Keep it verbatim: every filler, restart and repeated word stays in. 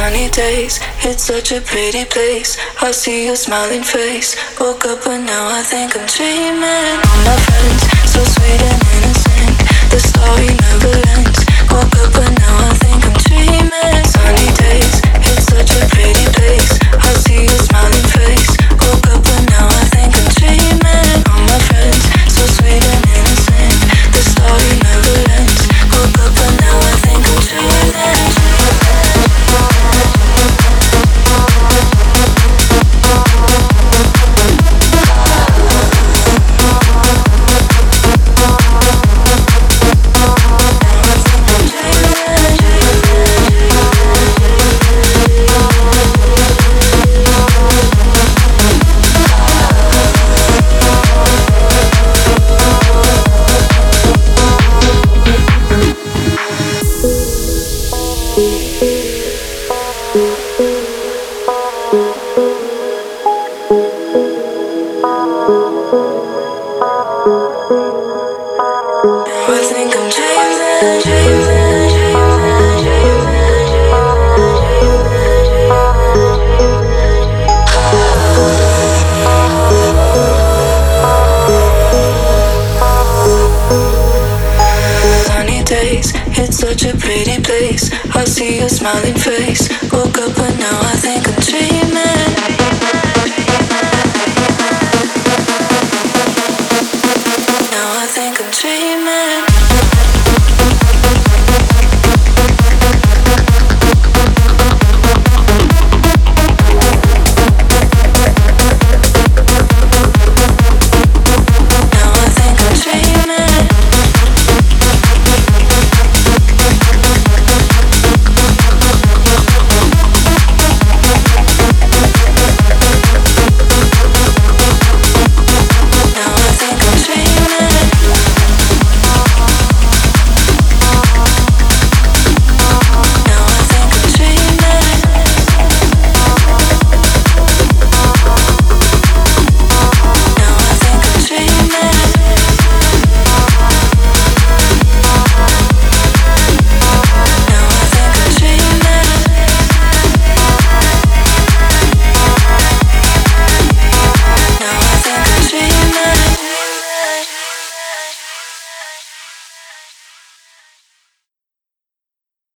Sunny days, it's such a pretty place. I see your smiling face. Woke up but now I think I'm dreaming. All my friends, so sweet and innocent. The story never ends. Woke up but now I think I'm dreaming. Sunny days, it's such a pretty place. I see your smiling face. Woke up but now I think I'm dreaming. All my friends, so sweet and innocent. The story never ends. Woke up but now I think I'm dreaming. It's such a pretty place. I see your smiling face. Woke up